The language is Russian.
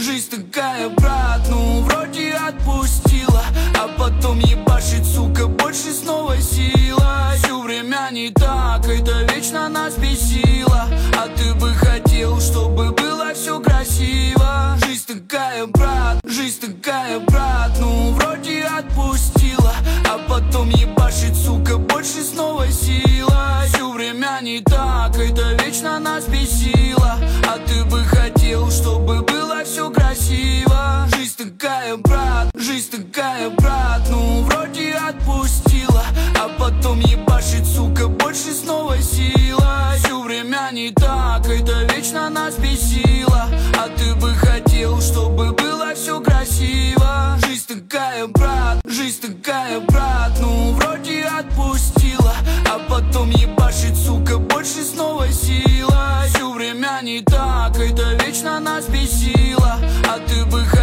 Жизнь такая, брат, ну вроде отпустила, а потом ебашит, сука, больше снова сила. Всё время не так, это вечно нас бесило, а ты бы хотел, чтобы было все красиво. Жизнь такая, брат, ну вроде отпустила, а потом ебашит, сука, больше снова сила. Всё время не так, это вечно нас бесило, а ты бы хотел, чтобы было все красиво. Жизнь такая, брат, ну вроде отпустила, а потом ебашит, сука, больше снова сила. Всё время не так, это вечно нас бесило, а ты бы хотел, чтобы было все красиво. Жизнь такая, брат, ну вроде отпустила, а потом ебашит, сука, больше снова сила. Всё время не так, это вечно нас бесило, а ты бы